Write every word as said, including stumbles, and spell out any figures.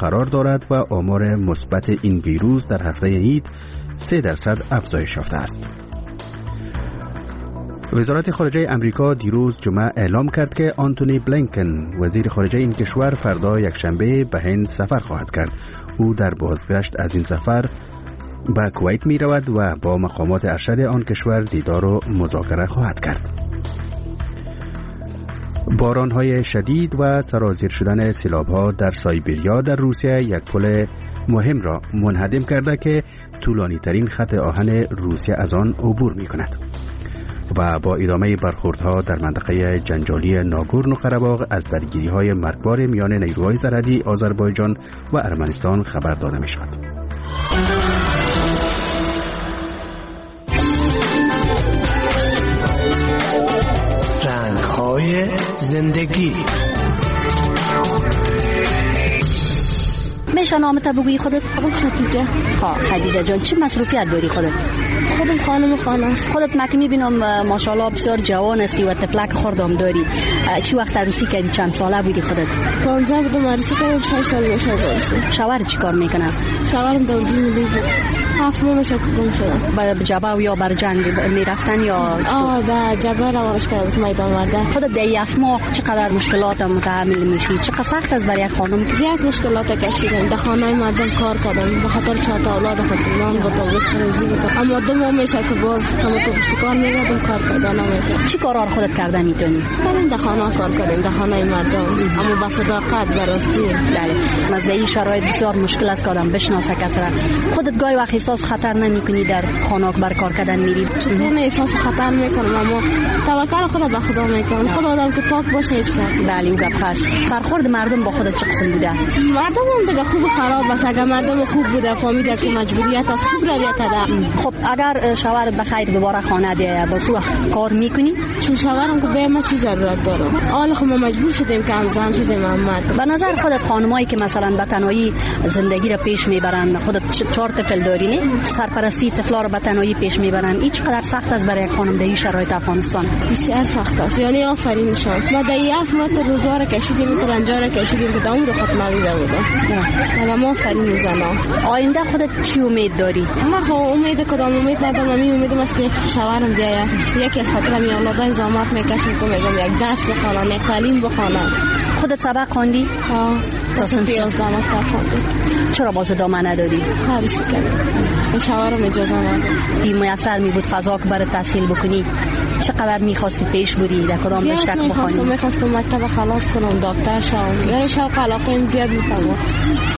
قرار دارد و آمار مثبت این ویروس در هفته عید سه درصد افزایش یافته است. وزارت خارجه امریکا دیروز جمعه اعلام کرد که آنتونی بلینکن وزیر خارجه این کشور فردا یکشنبه به هند سفر خواهد کرد. او در بازگشت از این سفر به کویت می رود و با مقامات ارشد آن کشور دیدار و مذاکره خواهد کرد. باران‌های شدید و سرازیر شدن سیلاب‌ها در سایبریا در روسیه یک پل مهم را منهدم کرده که طولانی ترین خط آهن روسیه از آن عبور می کند و با ادامه برخوردها در منطقه جنجالی ناگورنو قره‌باغ از درگیری‌های مرگبار میان نیروهای سرحدی آذربایجان و ارمنستان خبر داده می شود. رنگ‌های زندگی. میشه نامت بگویی خودت؟ خدیجه. ها خدیجه جان، چی مصروفیت داری خودت؟ خودم خانم خانه است. خودت مکی میبینم ماشاءالله بسیار جوان هستی و تفلک خوردم داری. چی وقت عروسی کردی؟ چند ساله بودی خودت؟ پانزده بودم عروسی کردم، شش سال میشه عروسی. شوهر چی کار میکنه؟ شوهرم دولتی ملی بود. هفت ماه میشه گم شدم. به جبهه یا بر جنگ میرفتن یا؟ آه در جبهه روانش کردم میدان ورده. خودت در هفت ماه چقدر مشکلات متحمل میشی؟ چقدر سخت است برای خانم؟ زیاد مشکلات کشیدم. در خانه مردم کار کردم به خاطر چهار تا اولاد خودم نان بودم روزی بودم. اما دو ماه میشه که باز هم تو کار میگردم کار کردن نمیکنم. چی کارا خودت کردن میتونی؟ من در خانه کار کردم، در خانه مردم، اما با صداقت درستی. بله. مزه شرایط بسیار مشکل است کردم بشناسه کس را. خودت گاهی وقت احساس خطر نمیکنی در خانه بر کار کردن میری؟ چطور احساس خطر میکنم، اما توکل خود به خدا میکنم. خدا آدم که پاک باشه هیچ کار. بله اون گپ هست. برخورد مردم با خودت چه قسم بوده؟ مردم هم دیگه خوب خراب است. اگر مردم خوب بوده فهمیده که مجبوریت است خوب رویت ده. خب اگر شوهر بخیر دوباره خانه بیاید با تو کار میکنی؟ چون شوهرم که به ما چی ضرورت داره. حالا خب ما مجبور شدیم که هم زن شدیم محمد. به نظر خودت خانمایی که مثلا به تنهایی زندگی را پیش میبرن، خودت چهار طفل داری نه؟ سرپرستی طفلا را به تنهایی پیش میبرن، این چقدر سخت است برای خانم در این شرایط افغانستان؟ بسیار سخت است. یعنی آفرینشان. ما در یک ماه روزا را کشیدیم، تو رنجا را کشیدیم که دام رو خط ندیده بودم. حالا ما آفرین زنا. آینده خودت چی امید داری؟ ما خو امید کدام امید ندارم. من امیدم است که شوهرم بیاید. یکی از خاطر می اولادای زحمت میکشم که میگم یک درس بخوانم، یک تعلیم بخوانم. خودت سبق خواندی؟ ها. تصمیم یازده مکتب خواندم. چرا باز ادامه ندادی؟ خواهش کردم. شوهرم اجازه نداد. این میسر می بود فضا که برای تحصیل بکنی. چقدر میخواستی پیش بودی در کدام رشته بخوانی؟ میخواستم مکتب خلاص کنم، دکتر شوم. یعنی شوق علاقه زیاد می‌کنم.